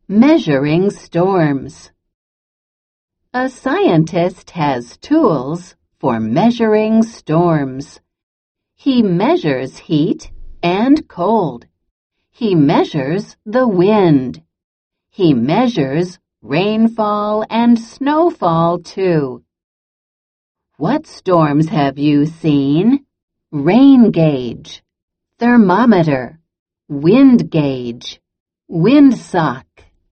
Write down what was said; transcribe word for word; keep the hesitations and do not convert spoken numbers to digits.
Measuring storms. A scientist has tools for measuring storms. He measures heat and cold. He measures the wind. He measures rainfall and snowfall too. What storms have you seen? Rain gauge, thermometer, wind gauge, windsock.